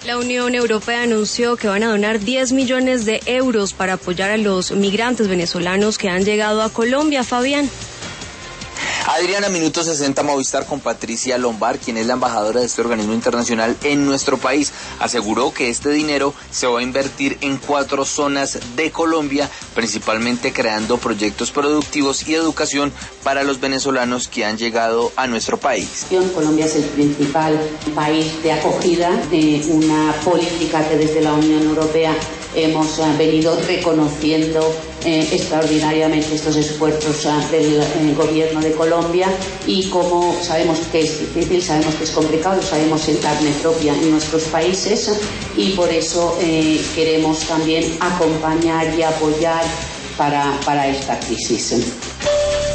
La Unión Europea anunció que van a donar 10 millones de euros para apoyar a los migrantes venezolanos que han llegado a Colombia. Fabián. Adriana, minuto 60 Movistar con Patricia Lombard, quien es la embajadora de este organismo internacional en nuestro país. Aseguró que este dinero se va a invertir en 4 zonas de Colombia, principalmente creando proyectos productivos y educación para los venezolanos que han llegado a nuestro país. Colombia es el principal país de acogida de una política que desde la Unión Europea hemos venido reconociendo extraordinariamente estos esfuerzos del gobierno de Colombia, y como sabemos que es difícil, sabemos que es complicado, sabemos en carne propia en nuestros países, y por eso queremos también acompañar y apoyar para esta crisis.